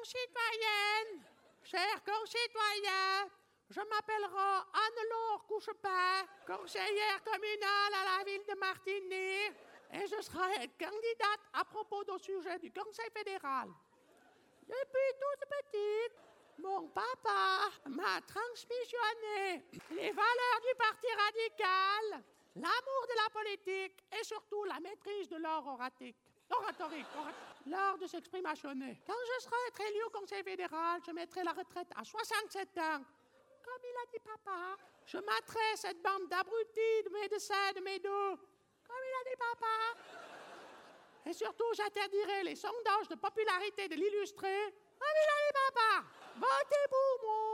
concitoyennes, chers concitoyens, je m'appellerai Anne-Laure Couchepin, conseillère communale à la ville de Martigny, et je serai candidate à propos du sujet du Conseil fédéral. Depuis toute petite, mon papa m'a transmissionné les valeurs du Parti radical, l'amour de la politique et surtout la maîtrise de l'art oratorique, l'art de s'exprimationner. Quand je serai être élu au Conseil fédéral, je mettrai la retraite à 67 ans. Comme il a dit papa, je mettrai cette bande d'abrutis, de médecins, de médos. Comme il a dit papa. Et surtout, j'interdirai les sondages de popularité de l'illustré. Comme il a dit papa. Votez pour moi.